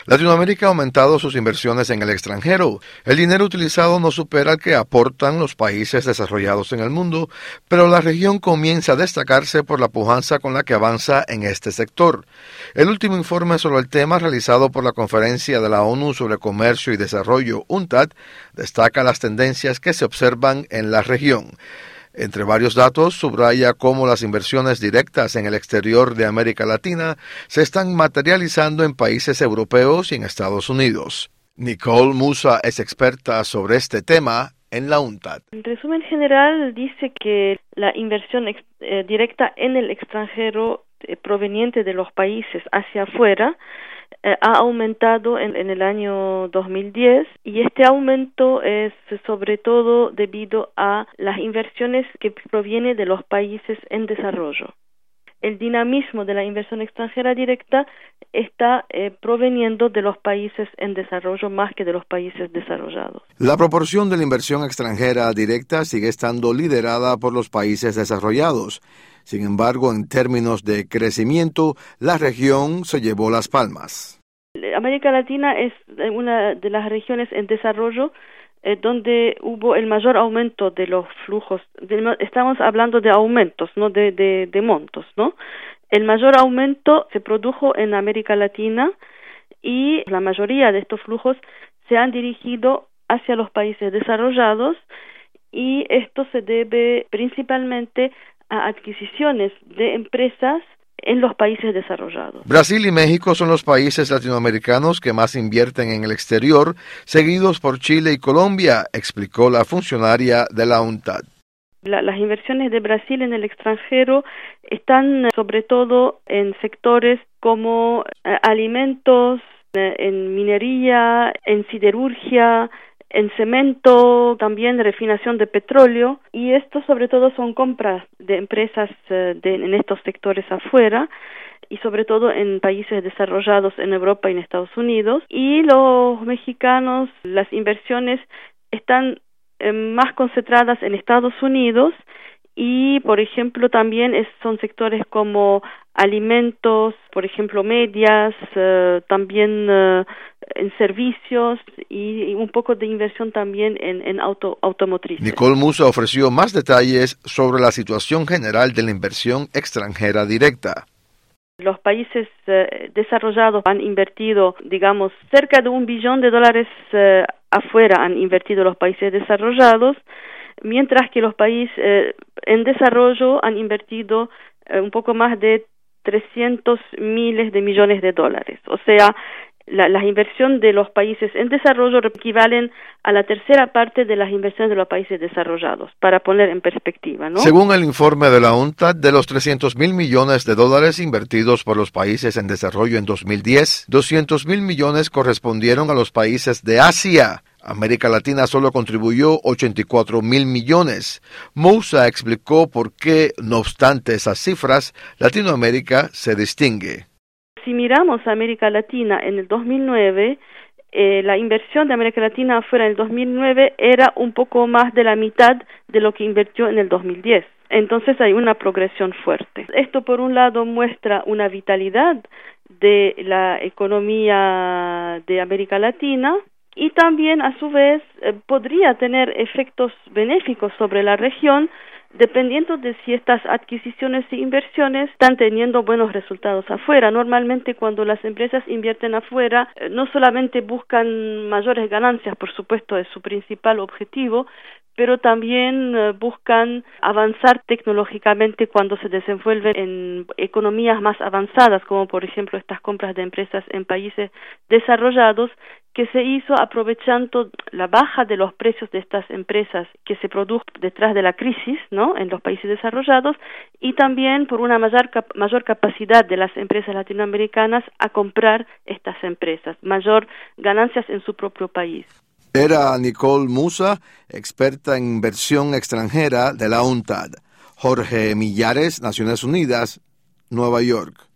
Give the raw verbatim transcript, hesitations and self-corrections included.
Latinoamérica ha aumentado sus inversiones en el extranjero. El dinero utilizado no supera el que aportan los países desarrollados en el mundo, pero la región comienza a destacarse por la pujanza con la que avanza en este sector. El último informe sobre el tema realizado por la Conferencia de la ONU sobre Comercio y Desarrollo, UNCTAD, destaca las tendencias que se observan en la región. Entre varios datos, subraya cómo las inversiones directas en el exterior de América Latina se están materializando en países europeos y en Estados Unidos. Nicole Musa es experta sobre este tema en la UNCTAD. En resumen general, dice que la inversión ex- eh, directa en el extranjero eh, proveniente de los países hacia afuera Eh, ha aumentado en, en el año dos mil diez y este aumento es sobre todo debido a las inversiones que provienen de los países en desarrollo. El dinamismo de la inversión extranjera directa está eh, proveniendo de los países en desarrollo más que de los países desarrollados. La proporción de la inversión extranjera directa sigue estando liderada por los países desarrollados. Sin embargo, en términos de crecimiento, la región se llevó las palmas. América Latina es una de las regiones en desarrollo eh, donde hubo el mayor aumento de los flujos. De, estamos hablando de aumentos, no de, de, de montos, ¿no? El mayor aumento se produjo en América Latina y la mayoría de estos flujos se han dirigido hacia los países desarrollados y esto se debe principalmente a adquisiciones de empresas en los países desarrollados. Brasil y México son los países latinoamericanos que más invierten en el exterior, seguidos por Chile y Colombia, explicó la funcionaria de la UNCTAD. La, las inversiones de Brasil en el extranjero están sobre todo en sectores como eh, alimentos, eh, en minería, en siderurgia, en cemento, también refinación de petróleo, y esto sobre todo son compras de empresas uh, de, en estos sectores afuera, y sobre todo en países desarrollados en Europa y en Estados Unidos. Y los mexicanos, las inversiones están eh, más concentradas en Estados Unidos, y por ejemplo también es, son sectores como alimentos, por ejemplo medias, uh, también uh, en servicios y, y un poco de inversión también en, en auto, automotrices. Nicole Musa ofreció más detalles sobre la situación general de la inversión extranjera directa. Los países eh, desarrollados han invertido, digamos, cerca de un billón de dólares eh, afuera han invertido los países desarrollados, mientras que los países eh, en desarrollo han invertido eh, un poco más de trescientos miles de millones de dólares. O sea, la, la inversión de los países en desarrollo equivalen a la tercera parte de las inversiones de los países desarrollados, para poner en perspectiva, ¿no? Según el informe de la UNCTAD, de los trescientos mil millones de dólares invertidos por los países en desarrollo en dos mil diez, doscientos mil millones correspondieron a los países de Asia. América Latina solo contribuyó ochenta y cuatro mil millones. Moussa explicó por qué, no obstante esas cifras, Latinoamérica se distingue. Si miramos a América Latina en el dos mil nueve, eh, la inversión de América Latina afuera en el dos mil nueve era un poco más de la mitad de lo que invirtió en el dos mil diez. Entonces hay una progresión fuerte. Esto por un lado muestra una vitalidad de la economía de América Latina, y también a su vez eh, podría tener efectos benéficos sobre la región dependiendo de si estas adquisiciones e inversiones están teniendo buenos resultados afuera. Normalmente cuando las empresas invierten afuera eh, no solamente buscan mayores ganancias, por supuesto es su principal objetivo, pero también uh, buscan avanzar tecnológicamente cuando se desenvuelven en economías más avanzadas, como por ejemplo estas compras de empresas en países desarrollados, que se hizo aprovechando la baja de los precios de estas empresas que se produjo detrás de la crisis, ¿no?, en los países desarrollados, y también por una mayor, cap- mayor capacidad de las empresas latinoamericanas a comprar estas empresas, mayor ganancias en su propio país. Era Nicole Musa, experta en inversión extranjera de la UNCTAD. Jorge Millares, Naciones Unidas, Nueva York.